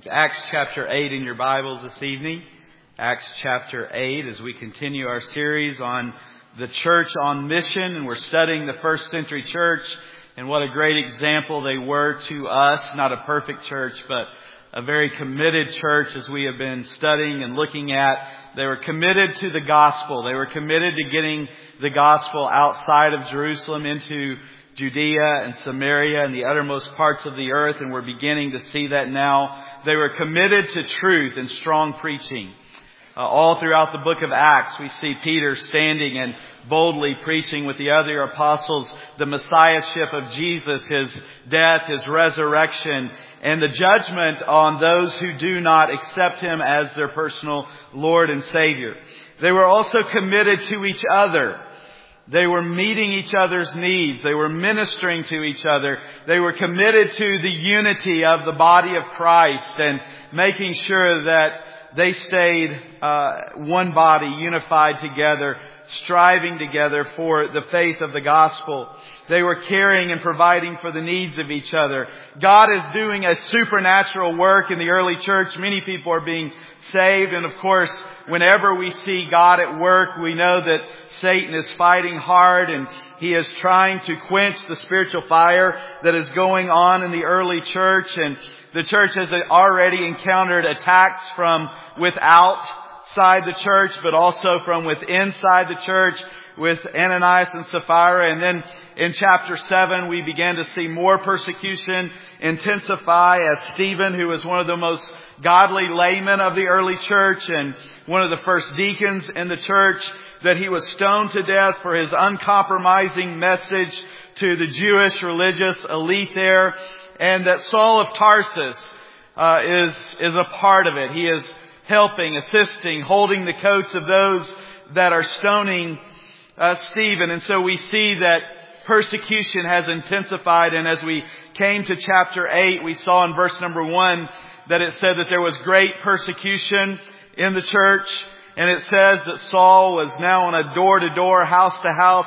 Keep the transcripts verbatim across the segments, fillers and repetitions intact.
Acts chapter eight in your Bibles this evening. Acts chapter eight as we continue our series on the church on mission. And we're studying the first century church and what a great example they were to us. Not a perfect church, but a very committed church as we have been studying and looking at. They were committed to the gospel. They were committed to getting the gospel outside of Jerusalem into Judea and Samaria and the uttermost parts of the earth. And we're beginning to see that now. They were committed to truth and strong preaching. Uh, all throughout the book of Acts, we see Peter standing and boldly preaching with the other apostles the messiahship of Jesus, His death, His resurrection, and the judgment on those who do not accept Him as their personal Lord and Savior. They were also committed to each other. They were meeting each other's needs. They were ministering to each other. They were committed to the unity of the body of Christ and making sure that they stayed uh, one body, unified together, striving together for the faith of the gospel. They were caring and providing for the needs of each other. God is doing a supernatural work in the early church. Many people are being saved. And of course, whenever we see God at work, we know that Satan is fighting hard and he is trying to quench the spiritual fire that is going on in the early church. And the church has already encountered attacks from without outside the church, but also from within inside the church with Ananias and Sapphira. And then in chapter seven, we began to see more persecution intensify as Stephen, who was one of the most godly laymen of the early church and one of the first deacons in the church, that he was stoned to death for his uncompromising message to the Jewish religious elite there. And that Saul of Tarsus uh, is, is a part of it. He is helping, assisting, holding the coats of those that are stoning uh, Stephen. And so we see that persecution has intensified. And as we came to chapter eight, we saw in verse number one that it said that there was great persecution in the church. And it says that Saul was now on a door-to-door, house-to-house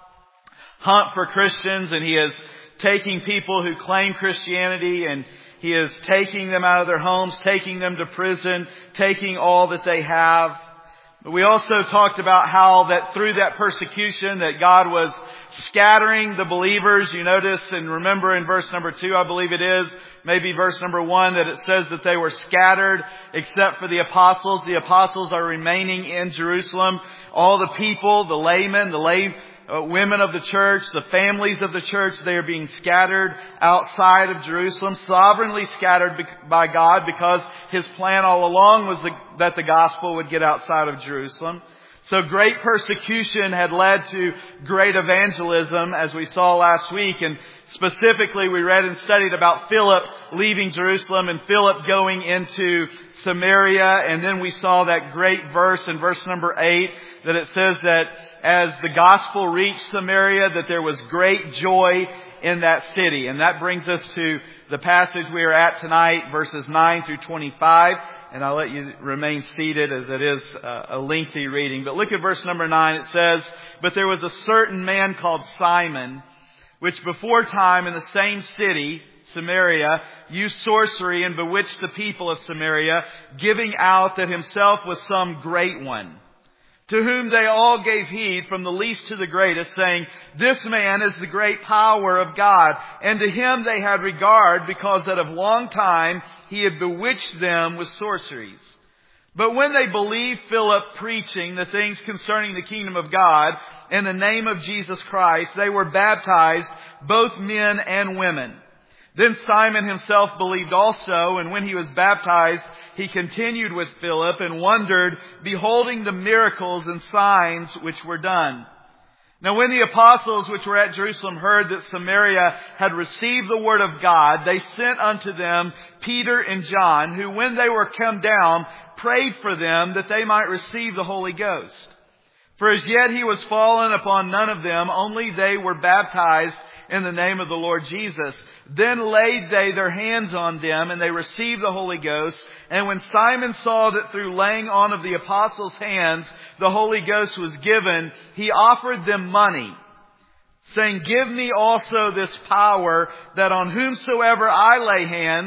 hunt for Christians. And he is taking people who claim Christianity, and he is taking them out of their homes, taking them to prison, taking all that they have. But we also talked about how that through that persecution that God was scattering the believers. You notice and remember in verse number two, I believe it is, maybe verse number one, that it says that they were scattered except for the apostles. The apostles are remaining in Jerusalem. All the people, the laymen, the lay Uh, women of the church, the families of the church, they are being scattered outside of Jerusalem, sovereignly scattered be- by God, because His plan all along was the, that the gospel would get outside of Jerusalem. So great persecution had led to great evangelism, as we saw last week. And specifically, we read and studied about Philip leaving Jerusalem and Philip going into Samaria. And then we saw that great verse in verse number eight that it says that as the gospel reached Samaria, that there was great joy in that city. And that brings us to the passage we are at tonight, verses nine through twenty-five. And I'll let you remain seated as it is a lengthy reading. But look at verse number nine. It says, "But there was a certain man called Simon, which before time in the same city, Samaria, used sorcery and bewitched the people of Samaria, giving out that himself was some great one. To whom they all gave heed, from the least to the greatest, saying, This man is the great power of God. And to him they had regard, because that of long time he had bewitched them with sorceries. But when they believed Philip preaching the things concerning the kingdom of God in the name of Jesus Christ, they were baptized, both men and women. Then Simon himself believed also, and when he was baptized, he continued with Philip and wondered, beholding the miracles and signs which were done. Now when the apostles which were at Jerusalem heard that Samaria had received the word of God, they sent unto them Peter and John, who when they were come down, prayed for them that they might receive the Holy Ghost. For as yet he was fallen upon none of them, only they were baptized in the name of the Lord Jesus. Then laid they their hands on them, and they received the Holy Ghost. And when Simon saw that through laying on of the apostles' hands the Holy Ghost was given, he offered them money, saying, Give me also this power, that on whomsoever I lay hands,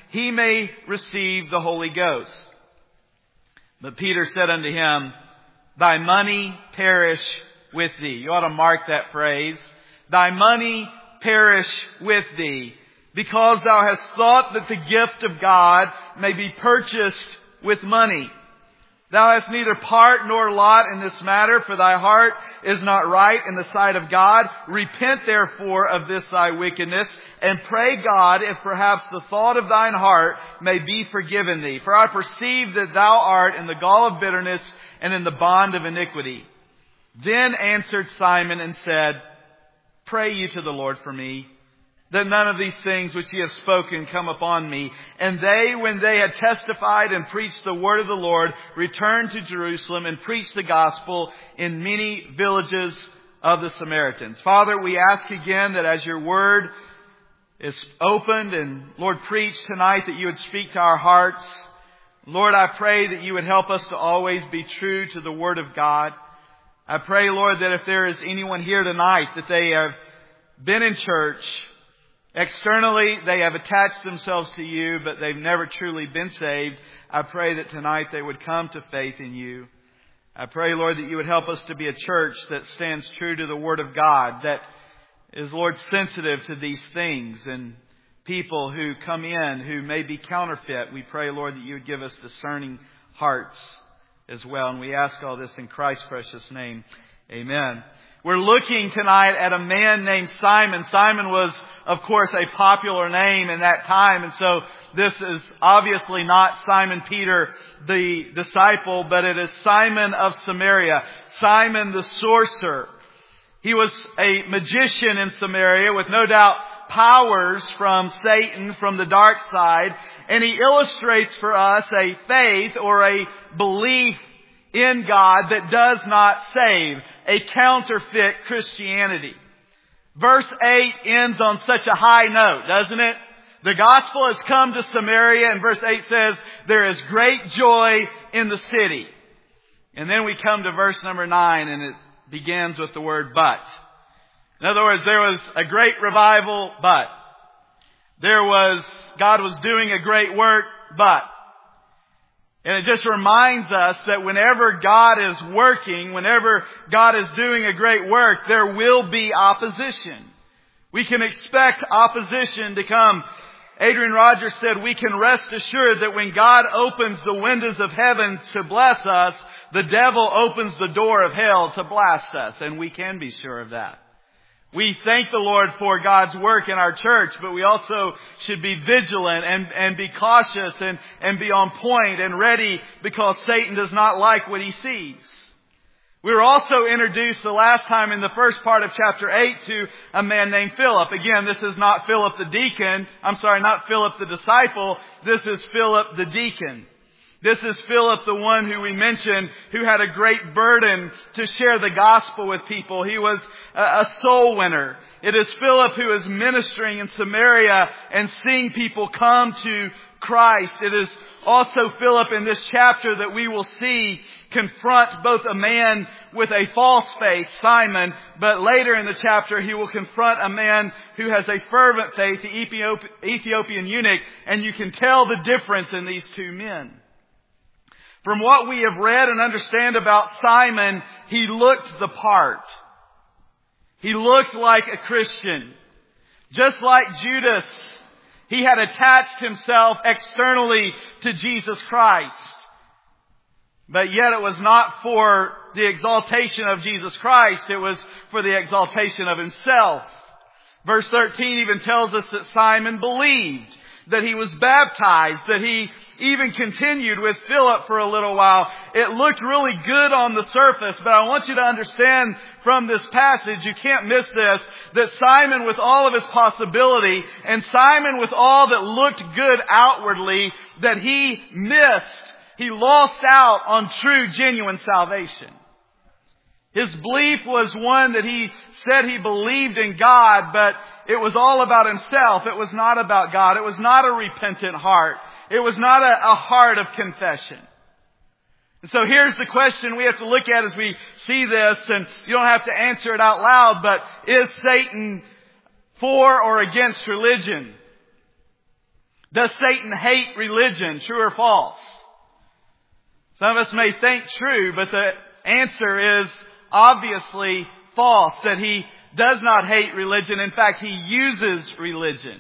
he may receive the Holy Ghost. But Peter said unto him, Thy money perish with thee. You ought to mark that phrase. Thy money perish with thee, because thou hast thought that the gift of God may be purchased with money. Thou hast neither part nor lot in this matter, for thy heart is not right in the sight of God. Repent therefore of this thy wickedness, and pray God if perhaps the thought of thine heart may be forgiven thee. For I perceive that thou art in the gall of bitterness and in the bond of iniquity. Then answered Simon and said, Pray ye to the Lord for me, that none of these things which ye have spoken come upon me. And they, when they had testified and preached the word of the Lord, returned to Jerusalem and preached the gospel in many villages of the Samaritans. Father, we ask again that as your word is opened and, Lord, preached tonight, that you would speak to our hearts. Lord, I pray that you would help us to always be true to the word of God. I pray, Lord, that if there is anyone here tonight that they have been in church, externally they have attached themselves to you, but they've never truly been saved, I pray that tonight they would come to faith in you. I pray, Lord, that you would help us to be a church that stands true to the Word of God, that is, Lord, sensitive to these things and people who come in who may be counterfeit. We pray, Lord, that you would give us discerning hearts as well. And we ask all this in Christ's precious name. Amen. We're looking tonight at a man named Simon. Simon was, of course, a popular name in that time. And so this is obviously not Simon Peter, the disciple, but it is Simon of Samaria, Simon the sorcerer. He was a magician in Samaria with no doubt powers from Satan, from the dark side. And he illustrates for us a faith or a belief in God that does not save, a counterfeit Christianity. Verse eight ends on such a high note, doesn't it? The gospel has come to Samaria, and verse eight says, there is great joy in the city. And then we come to verse number nine, and it begins with the word but. In other words, there was a great revival, but. There was, God was doing a great work, but. And it just reminds us that whenever God is working, whenever God is doing a great work, there will be opposition. We can expect opposition to come. Adrian Rogers said, we can rest assured that when God opens the windows of heaven to bless us, the devil opens the door of hell to blast us. And we can be sure of that. We thank the Lord for God's work in our church, but we also should be vigilant and, and be cautious and, and be on point and ready, because Satan does not like what he sees. We were also introduced the last time in the first part of chapter eight to a man named Philip. Again, this is not Philip the deacon. I'm sorry, not Philip the disciple. This is Philip the deacon. This is Philip, the one who we mentioned, who had a great burden to share the gospel with people. He was a soul winner. It is Philip who is ministering in Samaria and seeing people come to Christ. It is also Philip in this chapter that we will see confront both a man with a false faith, Simon, but later in the chapter he will confront a man who has a fervent faith, the Ethiopian eunuch, and you can tell the difference in these two men. From what we have read and understand about Simon, he looked the part. He looked like a Christian. Just like Judas, he had attached himself externally to Jesus Christ. But yet it was not for the exaltation of Jesus Christ. It was for the exaltation of himself. Verse thirteen even tells us that Simon believed, that he was baptized, that he even continued with Philip for a little while. It looked really good on the surface, but I want you to understand from this passage, you can't miss this, that Simon with all of his possibility, and Simon with all that looked good outwardly, that he missed, he lost out on true, genuine salvation. His belief was one that he said he believed in God, but it was all about himself. It was not about God. It was not a repentant heart. It was not a, a heart of confession. And so here's the question we have to look at as we see this, and you don't have to answer it out loud, but is Satan for or against religion? Does Satan hate religion? True or false? Some of us may think true, but the answer is obviously false, that he does not hate religion. In fact, he uses religion.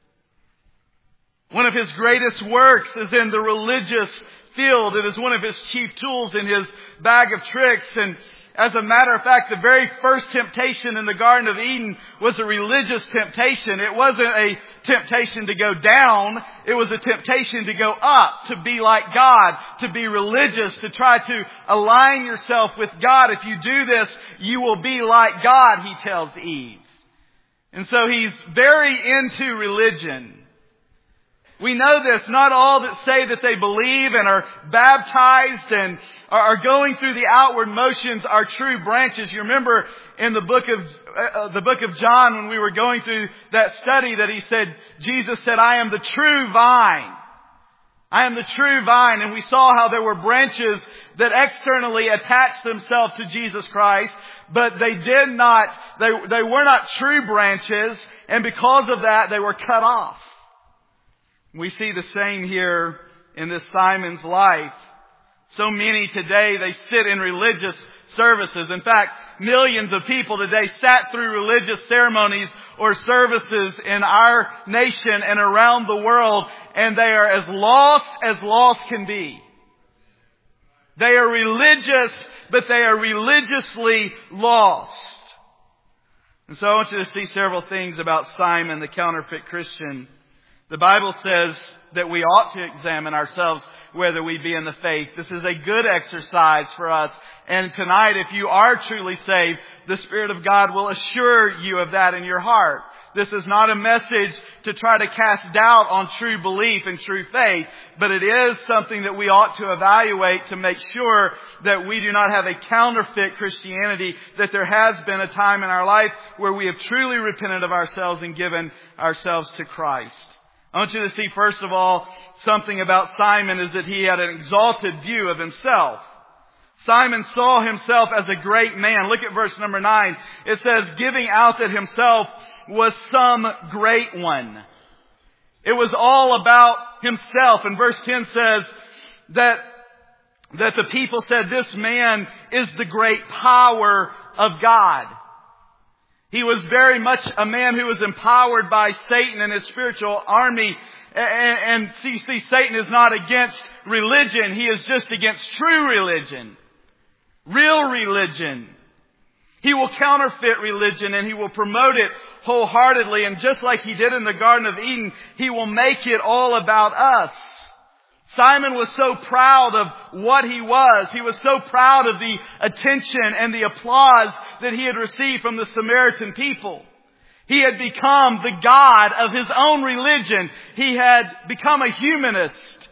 One of his greatest works is in the religious field. It is one of his chief tools in his bag of tricks. And as a matter of fact, the very first temptation in the Garden of Eden was a religious temptation. It wasn't a temptation to go down. It was a temptation to go up, to be like God, to be religious, to try to align yourself with God. If you do this, you will be like God, he tells Eve. And so he's very into religion. We know this. Not all that say that they believe and are baptized and are going through the outward motions are true branches. You remember in the book of uh, the book of John when we were going through that study that he said, Jesus said, I am the true vine. I am the true vine. And we saw how there were branches that externally attached themselves to Jesus Christ, but they did not, they, they were not true branches. And because of that, they were cut off. We see the same here in this Simon's life. So many today, they sit in religious services. In fact, millions of people today sat through religious ceremonies or services in our nation and around the world, and they are as lost as lost can be. They are religious, but they are religiously lost. And so I want you to see several things about Simon, the counterfeit Christian. The Bible says that we ought to examine ourselves whether we be in the faith. This is a good exercise for us. And tonight, if you are truly saved, the Spirit of God will assure you of that in your heart. This is not a message to try to cast doubt on true belief and true faith, but it is something that we ought to evaluate to make sure that we do not have a counterfeit Christianity, that there has been a time in our life where we have truly repented of ourselves and given ourselves to Christ. I want you to see, first of all, something about Simon is that he had an exalted view of himself. Simon saw himself as a great man. Look at verse number nine. It says, giving out that himself was some great one. It was all about himself. And verse ten says that, that the people said, this man is the great power of God. He was very much a man who was empowered by Satan and his spiritual army. And, and see, see, Satan is not against religion. He is just against true religion. Real religion. He will counterfeit religion and he will promote it wholeheartedly. And just like he did in the Garden of Eden, he will make it all about us. Simon was so proud of what he was. He was so proud of the attention and the applause that he had received from the Samaritan people. He had become the god of his own religion. He had become a humanist.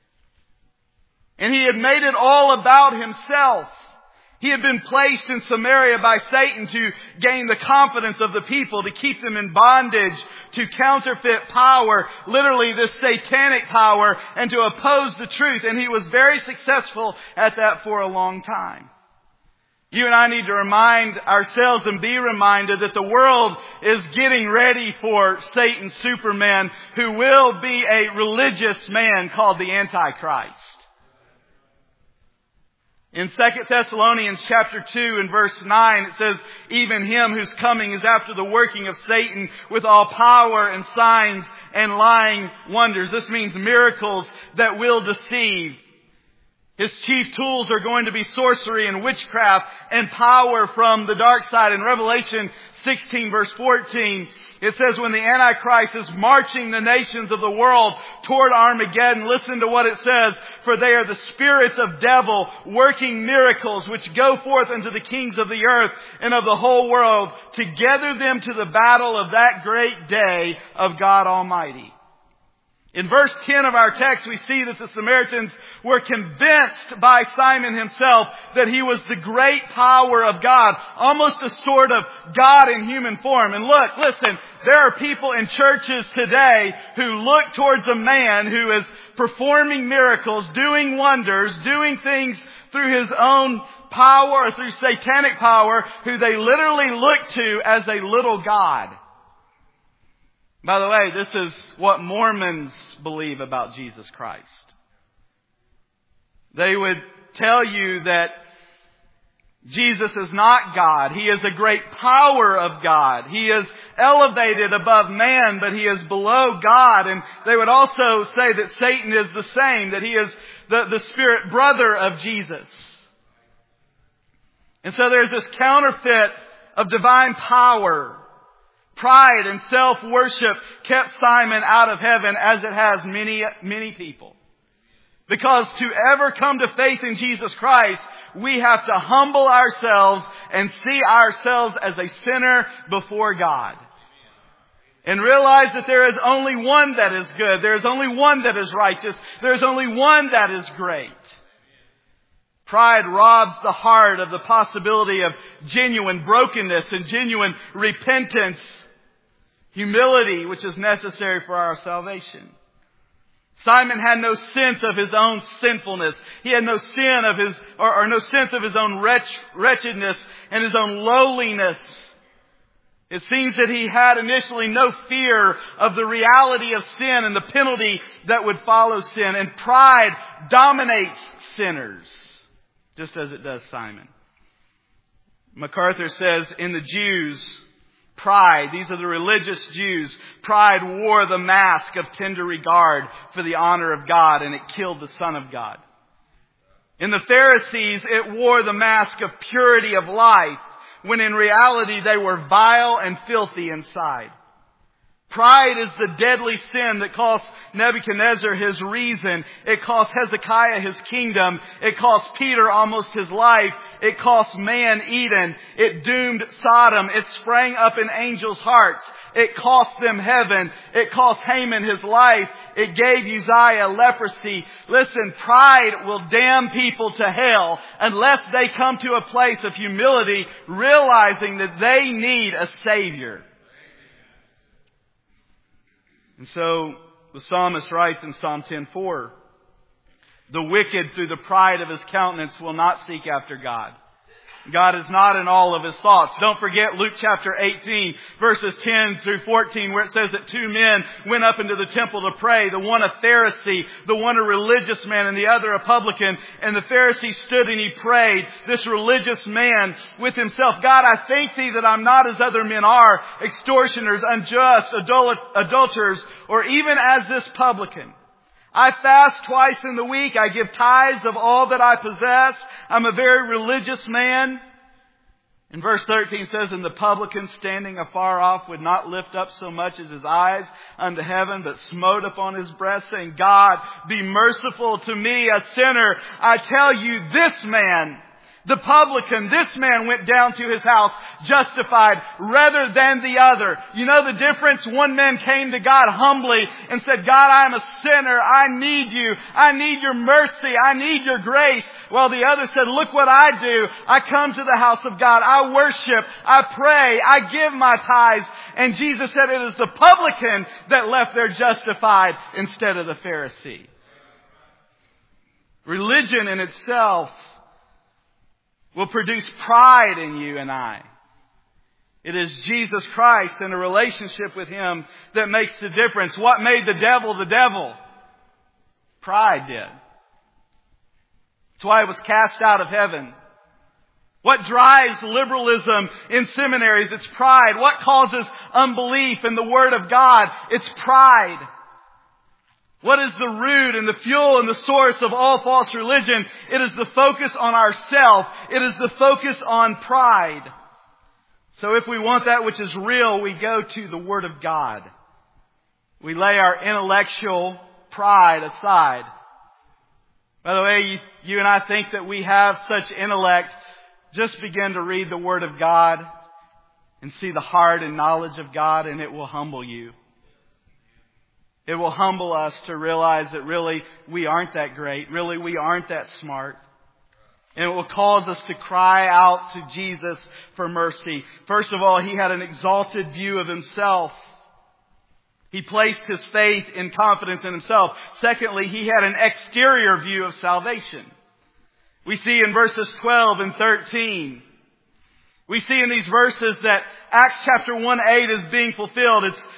And he had made it all about himself. He had been placed in Samaria by Satan to gain the confidence of the people, to keep them in bondage, to counterfeit power, literally this satanic power, and to oppose the truth. And he was very successful at that for a long time. You and I need to remind ourselves and be reminded that the world is getting ready for Satan's Superman, who will be a religious man called the Antichrist. In Second Thessalonians chapter two and verse nine, it says, even him whose coming is after the working of Satan with all power and signs and lying wonders. This means miracles that will deceive. His chief tools are going to be sorcery and witchcraft and power from the dark side. In Revelation sixteen verse fourteen, it says when the Antichrist is marching the nations of the world toward Armageddon, listen to what it says, for they are the spirits of devil working miracles which go forth unto the kings of the earth and of the whole world to gather them to the battle of that great day of God Almighty. In verse ten of our text, we see that the Samaritans were convinced by Simon himself that he was the great power of God, almost a sort of God in human form. And look, listen, there are people in churches today who look towards a man who is performing miracles, doing wonders, doing things through his own power or through satanic power, who they literally look to as a little God. By the way, this is what Mormons believe about Jesus Christ. They would tell you that Jesus is not God. He is a great power of God. He is elevated above man, but He is below God. And they would also say that Satan is the same, that he is the, the spirit brother of Jesus. And so there's this counterfeit of divine power. Pride and self-worship kept Simon out of heaven, as it has many, many people. Because to ever come to faith in Jesus Christ, we have to humble ourselves and see ourselves as a sinner before God. And realize that there is only one that is good. There is only one that is righteous. There is only one that is great. Pride robs the heart of the possibility of genuine brokenness and genuine repentance, humility, which is necessary for our salvation. Simon had no sense of his own sinfulness. He had no sin of his, or, or no sense of his own wretch, wretchedness and his own lowliness. It seems that he had initially no fear of the reality of sin and the penalty that would follow sin. And pride dominates sinners, just as it does Simon. MacArthur says, in the Jews, pride, these are the religious Jews, pride wore the mask of tender regard for the honor of God, and it killed the Son of God. In the Pharisees, it wore the mask of purity of life, when in reality they were vile and filthy inside. Pride is the deadly sin that cost Nebuchadnezzar his reason. It cost Hezekiah his kingdom. It cost Peter almost his life. It cost man Eden. It doomed Sodom. It sprang up in angels' hearts. It cost them heaven. It cost Haman his life. It gave Uzziah leprosy. Listen, pride will damn people to hell unless they come to a place of humility, realizing that they need a Savior. And so the psalmist writes in Psalm ten four, the wicked through the pride of his countenance will not seek after God. God is not in all of his thoughts. Don't forget Luke chapter eighteen, verses ten through fourteen, where it says that two men went up into the temple to pray. The one a Pharisee, the one a religious man, and the other a publican. And the Pharisee stood and he prayed, this religious man, with himself, God, I thank thee that I'm not as other men are, extortioners, unjust, adul- adulterers, or even as this publican. I fast twice in the week. I give tithes of all that I possess. I'm a very religious man. And verse thirteen says, and the publican standing afar off would not lift up so much as his eyes unto heaven, but smote upon his breast, saying, God, be merciful to me, a sinner. I tell you, this man, the publican, this man went down to his house justified rather than the other. You know the difference? One man came to God humbly and said, God, I am a sinner. I need you. I need your mercy. I need your grace. While the other said, look what I do. I come to the house of God. I worship. I pray. I give my tithes. And Jesus said it is the publican that left there justified instead of the Pharisee. Religion in itself will produce pride in you and I. It is Jesus Christ and a relationship with Him that makes the difference. What made the devil the devil? Pride did. That's why it was cast out of heaven. What drives liberalism in seminaries? It's pride. What causes unbelief in the Word of God? It's pride. What is the root and the fuel and the source of all false religion? It is the focus on ourself. It is the focus on pride. So if we want that which is real, we go to the Word of God. We lay our intellectual pride aside. By the way, you, you and I think that we have such intellect. Just begin to read the Word of God and see the heart and knowledge of God, and it will humble you. It will humble us to realize that really we aren't that great. Really we aren't that smart. And it will cause us to cry out to Jesus for mercy. First of all, He had an exalted view of Himself. He placed His faith and confidence in Himself. Secondly, He had an exterior view of salvation. We see in verses twelve and thirteen. We see in these verses that Acts chapter one eight is being fulfilled. It's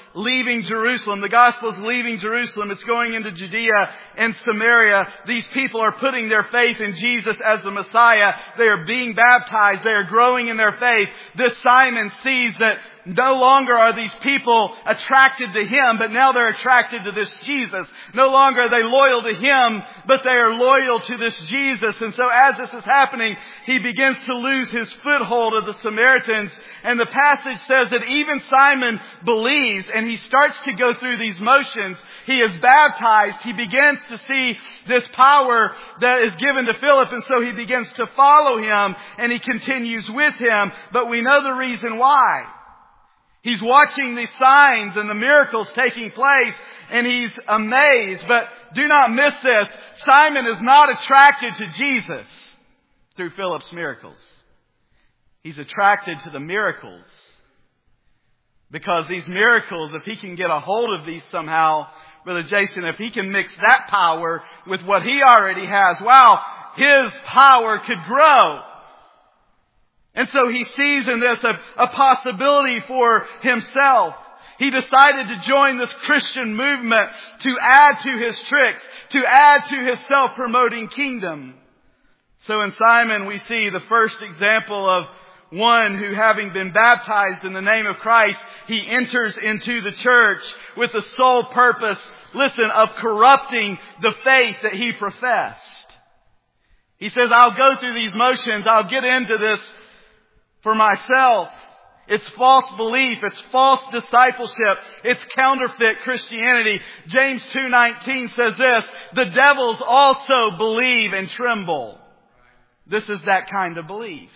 leaving Jerusalem. The gospel is leaving Jerusalem. It's going into Judea and Samaria. These people are putting their faith in Jesus as the Messiah. They are being baptized. They are growing in their faith. This Simon sees that no longer are these people attracted to him, but now they're attracted to this Jesus. No longer are they loyal to him, but they are loyal to this Jesus. And so as this is happening, he begins to lose his foothold of the Samaritans. And the passage says that even Simon believes, and he starts to go through these motions. He is baptized. He begins to see this power that is given to Philip, and so he begins to follow him, and he continues with him. But we know the reason why. He's watching the signs and the miracles taking place, and he's amazed. But do not miss this. Simon is not attracted to Jesus through Philip's miracles. He's attracted to the miracles. Because these miracles, if he can get a hold of these somehow, Brother Jason, if he can mix that power with what he already has, wow, his power could grow. And so he sees in this a, a possibility for himself. He decided to join this Christian movement to add to his tricks, to add to his self-promoting kingdom. So in Simon we see the first example of one who, having been baptized in the name of Christ, he enters into the church with the sole purpose, listen, of corrupting the faith that he professed. He says, I'll go through these motions, I'll get into this for myself. It's false belief. It's false discipleship. It's counterfeit Christianity. James two nineteen says this, the devils also believe and tremble. This is that kind of belief.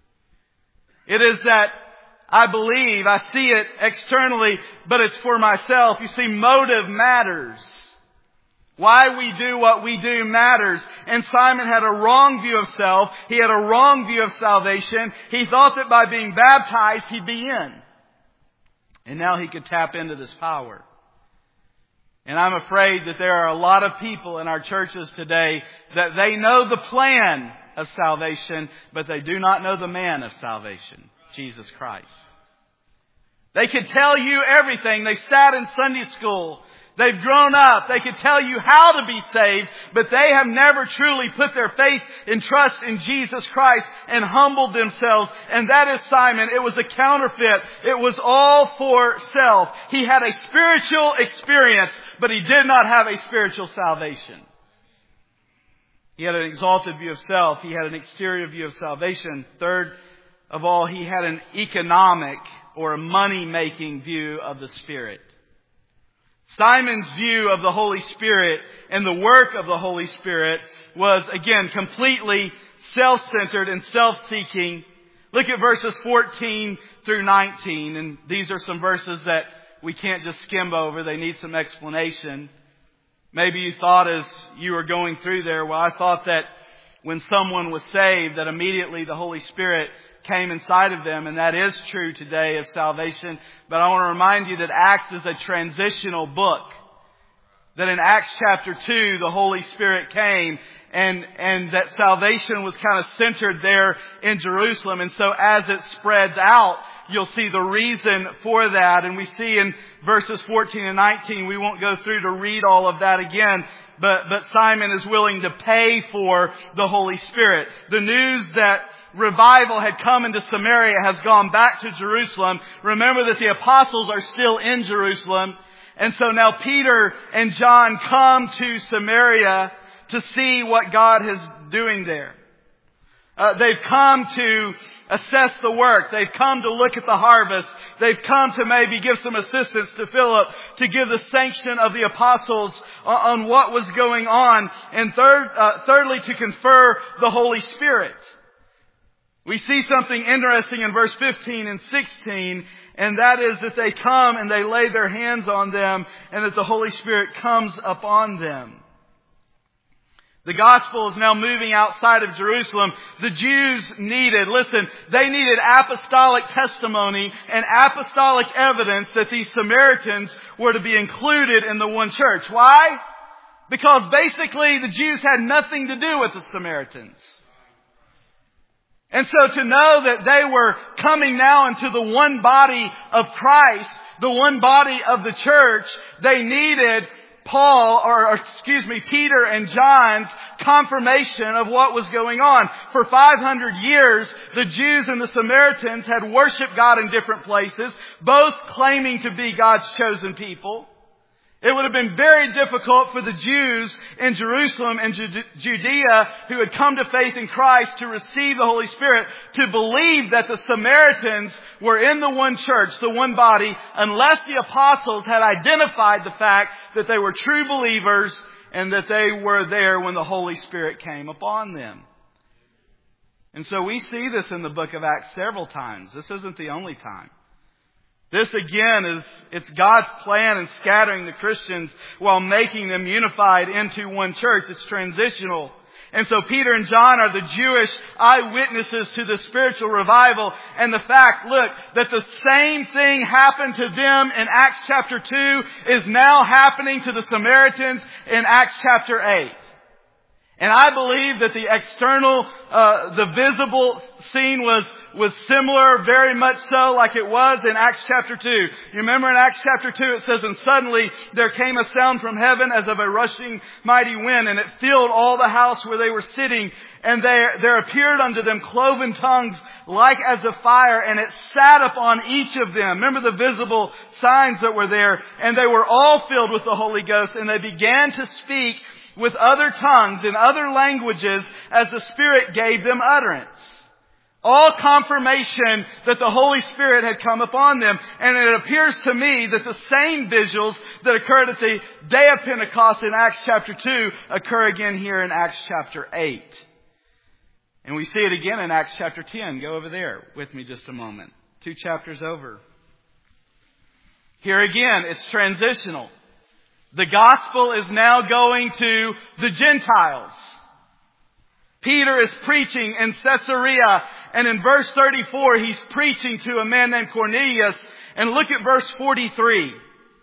It is that I believe, I see it externally, but it's for myself. You see, motive matters. Why we do what we do matters. And Simon had a wrong view of self. He had a wrong view of salvation. He thought that by being baptized, he'd be in. And now he could tap into this power. And I'm afraid that there are a lot of people in our churches today that they know the plan of salvation, but they do not know the man of salvation, Jesus Christ. They could tell you everything. They sat in Sunday school. They've grown up. They could tell you how to be saved, but they have never truly put their faith and trust in Jesus Christ and humbled themselves. And that is Simon. It was a counterfeit. It was all for self. He had a spiritual experience, but he did not have a spiritual salvation. He had an exalted view of self. He had an exterior view of salvation. Third of all, he had an economic or a money-making view of the Spirit. Simon's view of the Holy Spirit and the work of the Holy Spirit was, again, completely self-centered and self-seeking. Look at verses fourteen through nineteen. And these are some verses that we can't just skim over. They need some explanation. Maybe you thought as you were going through there, well, I thought that when someone was saved, that immediately the Holy Spirit came inside of them, and that is true today of salvation. But I want to remind you that Acts is a transitional book. That in Acts chapter two, the Holy Spirit came, and, and that salvation was kind of centered there in Jerusalem. And so as it spreads out, you'll see the reason for that. And we see in verses fourteen and nineteen, we won't go through to read all of that again, but, but Simon is willing to pay for the Holy Spirit. The news that revival had come into Samaria has gone back to Jerusalem. Remember that the apostles are still in Jerusalem. And so now Peter and John come to Samaria to see what God is doing there. Uh, they've come to assess the work. They've come to look at the harvest. They've come to maybe give some assistance to Philip, to give the sanction of the apostles on, on what was going on. And third, uh, thirdly, to confer the Holy Spirit. We see something interesting in verse fifteen and sixteen, and that is that they come and they lay their hands on them, and that the Holy Spirit comes upon them. The gospel is now moving outside of Jerusalem. The Jews needed, listen, they needed apostolic testimony and apostolic evidence that these Samaritans were to be included in the one church. Why? Because basically the Jews had nothing to do with the Samaritans. And so to know that they were coming now into the one body of Christ, the one body of the church, they needed Paul, or, or excuse me, Peter and John's confirmation of what was going on. For five hundred years, the Jews and the Samaritans had worshiped God in different places, both claiming to be God's chosen people. It would have been very difficult for the Jews in Jerusalem and Judea who had come to faith in Christ to receive the Holy Spirit to believe that the Samaritans were in the one church, the one body, unless the apostles had identified the fact that they were true believers and that they were there when the Holy Spirit came upon them. And so we see this in the book of Acts several times. This isn't the only time. This again is, it's God's plan in scattering the Christians while making them unified into one church. It's transitional. And so Peter and John are the Jewish eyewitnesses to the spiritual revival and the fact, look, that the same thing happened to them in Acts chapter two is now happening to the Samaritans in Acts chapter eight. And I believe that the external, uh, the visible scene was was similar, very much so, like it was in Acts chapter two. You remember in Acts chapter two it says, and suddenly there came a sound from heaven as of a rushing mighty wind, and it filled all the house where they were sitting, and there, there appeared unto them cloven tongues like as of fire, and it sat upon each of them. Remember the visible signs that were there, and they were all filled with the Holy Ghost, and they began to speak with other tongues in other languages as the Spirit gave them utterance. All confirmation that the Holy Spirit had come upon them. And it appears to me that the same visuals that occurred at the day of Pentecost in Acts chapter two occur again here in Acts chapter eight. And we see it again in Acts chapter ten. Go over there with me just a moment. Two chapters over. Here again, it's transitional. The gospel is now going to the Gentiles. Peter is preaching in Caesarea, and in verse thirty-four, he's preaching to a man named Cornelius. And look at verse forty-three.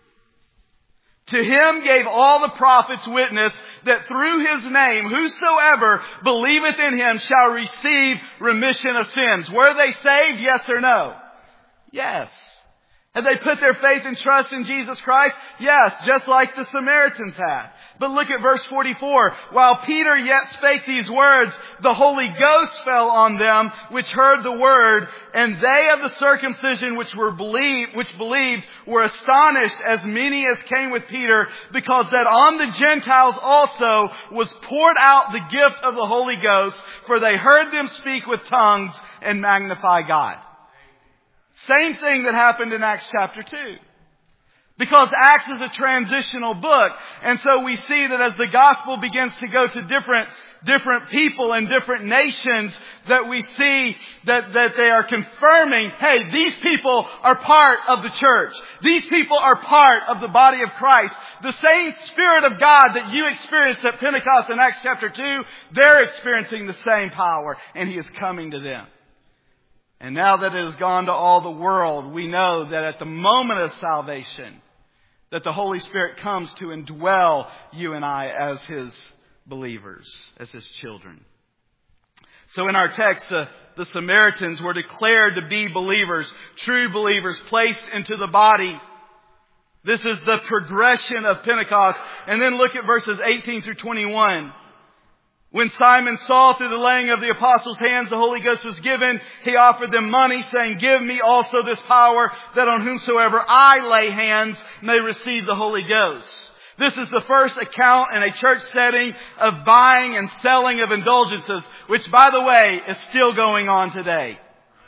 To him gave all the prophets witness that through his name, whosoever believeth in him shall receive remission of sins. Were they saved? Yes or no? Yes. Had they put their faith and trust in Jesus Christ? Yes, just like the Samaritans had. But look at verse forty-four. While Peter yet spake these words, the Holy Ghost fell on them which heard the word, and they of the circumcision which were believed, which believed were astonished, as many as came with Peter, because that on the Gentiles also was poured out the gift of the Holy Ghost, for they heard them speak with tongues and magnify God. Same thing that happened in Acts chapter two. Because Acts is a transitional book. And so we see that as the gospel begins to go to different, different people and different nations, that we see that, that they are confirming, hey, these people are part of the church. These people are part of the body of Christ. The same Spirit of God that you experienced at Pentecost in Acts chapter two, they're experiencing the same power, and He is coming to them. And now that it has gone to all the world, we know that at the moment of salvation, that the Holy Spirit comes to indwell you and I as His believers, as His children. So in our text, uh, the Samaritans were declared to be believers, true believers, placed into the body. This is the progression of Pentecost. And then look at verses eighteen through twenty-one. When Simon saw through the laying of the apostles' hands the Holy Ghost was given, he offered them money, saying, give me also this power, that on whomsoever I lay hands may receive the Holy Ghost. This is the first account in a church setting of buying and selling of indulgences, which, by the way, is still going on today.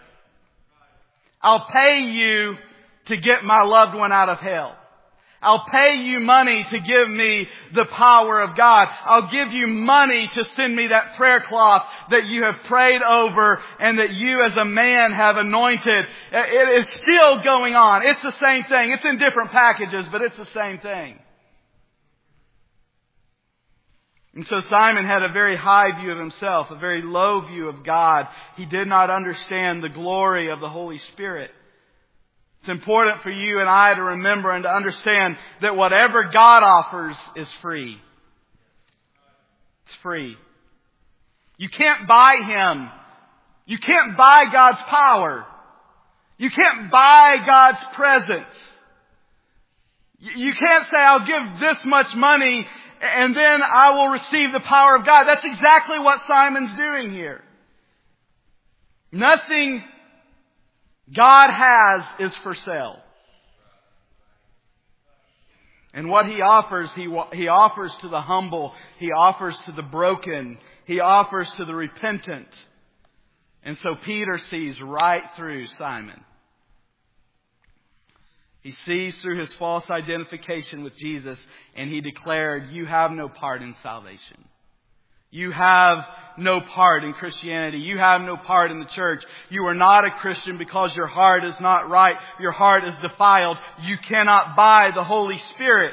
I'll pay you to get my loved one out of hell. I'll pay you money to give me the power of God. I'll give you money to send me that prayer cloth that you have prayed over and that you as a man have anointed. It is still going on. It's the same thing. It's in different packages, but it's the same thing. And so Simon had a very high view of himself, a very low view of God. He did not understand the glory of the Holy Spirit. It's important for you and I to remember and to understand that whatever God offers is free. It's free. You can't buy Him. You can't buy God's power. You can't buy God's presence. You can't say, I'll give this much money and then I will receive the power of God. That's exactly what Simon's doing here. Nothing God has is for sale. And what He offers, He, He offers to the humble. He offers to the broken. He offers to the repentant. And so Peter sees right through Simon. He sees through his false identification with Jesus, and he declared, you have no part in salvation. You have no part in Christianity. You have no part in the church. You are not a Christian because your heart is not right. Your heart is defiled. You cannot buy the Holy Spirit.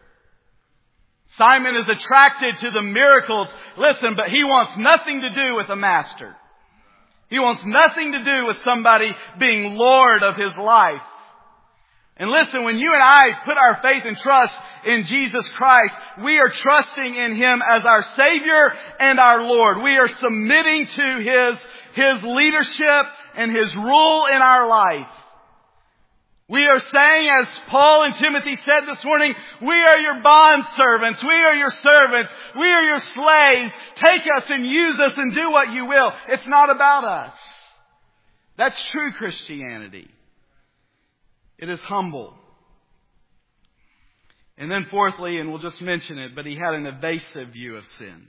Simon is attracted to the miracles. Listen, but he wants nothing to do with a master. He wants nothing to do with somebody being Lord of his life. And listen, when you and I put our faith and trust in Jesus Christ, we are trusting in Him as our Savior and our Lord. We are submitting to His, His leadership and His rule in our life. We are saying, as Paul and Timothy said this morning, we are your bond servants. We are your servants. We are your slaves. Take us and use us and do what you will. It's not about us. That's true Christianity. It is humble. And then fourthly, and we'll just mention it, but he had an evasive view of sin.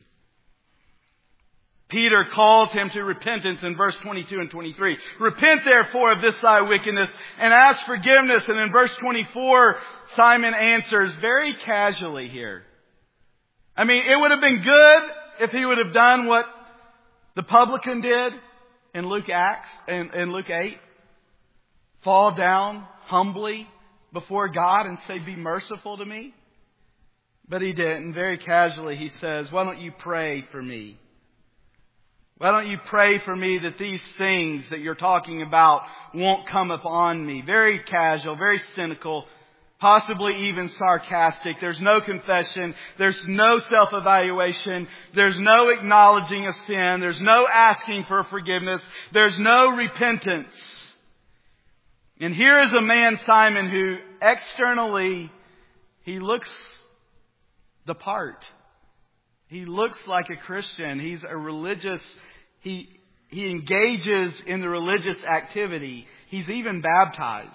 Peter calls him to repentance in verse twenty-two and twenty-three. Repent therefore of this thy wickedness and ask forgiveness. And in verse twenty-four, Simon answers very casually here. I mean, it would have been good if he would have done what the publican did in Luke Acts, in, in Luke eight. Fall down humbly before God and say, be merciful to me. But he didn't. Very casually he says, why don't you pray for me? Why don't you pray for me that these things that you're talking about won't come upon me? Very casual, very cynical, possibly even sarcastic. There's no confession. There's no self-evaluation. There's no acknowledging of sin. There's no asking for forgiveness. There's no repentance. And here is a man, Simon, who externally, he looks the part. He looks like a Christian. He's a religious, he, he engages in the religious activity. He's even baptized.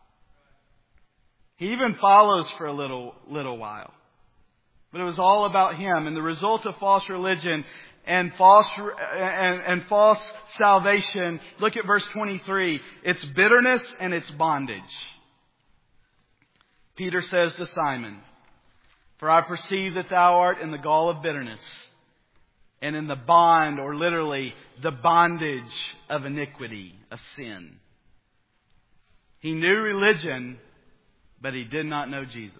He even follows for a little, little while. But it was all about him. And the result of false religion and false and, and false salvation. Look at verse twenty-three. It's bitterness and it's bondage. Peter says to Simon, for I perceive that thou art in the gall of bitterness and in the bond, or literally the bondage of iniquity, of sin. He knew religion, but he did not know Jesus.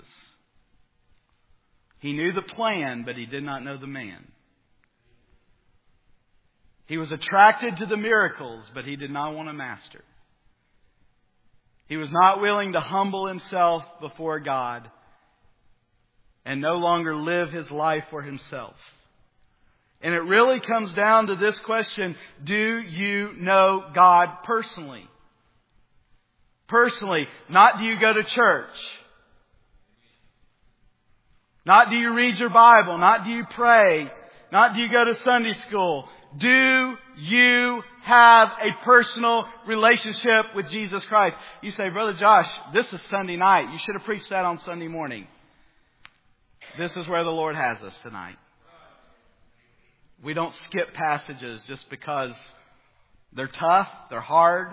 He knew the plan, but he did not know the man. He was attracted to the miracles, but he did not want a master. He was not willing to humble himself before God and no longer live his life for himself. And it really comes down to this question: do you know God personally? Personally, not do you go to church? Not do you read your Bible? Not do you pray? Not do you go to Sunday school? Do you have a personal relationship with Jesus Christ? You say, Brother Josh, this is Sunday night. You should have preached that on Sunday morning. This is where the Lord has us tonight. We don't skip passages just because they're tough, they're hard.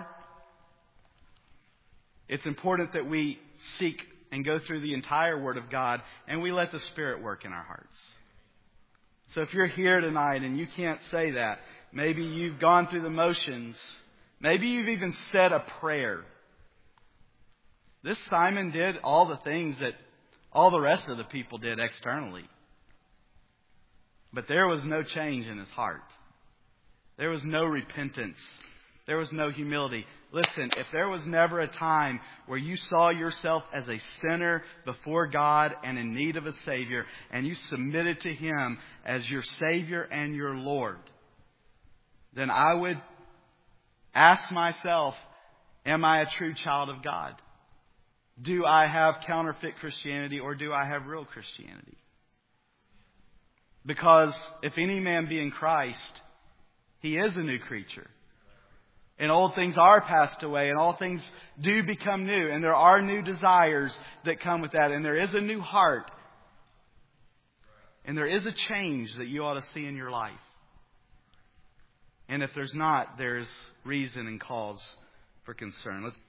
It's important that we seek and go through the entire Word of God, and we let the Spirit work in our hearts. So if you're here tonight and you can't say that, maybe you've gone through the motions, maybe you've even said a prayer. This Simon did all the things that all the rest of the people did externally. But there was no change in his heart. There was no repentance. There was no humility. Listen, if there was never a time where you saw yourself as a sinner before God and in need of a Savior, and you submitted to Him as your Savior and your Lord, then I would ask myself, am I a true child of God? Do I have counterfeit Christianity or do I have real Christianity? Because if any man be in Christ, he is a new creature. And old things are passed away and all things do become new. And there are new desires that come with that. And there is a new heart. And there is a change that you ought to see in your life. And if there's not, there's reason and cause for concern. Let's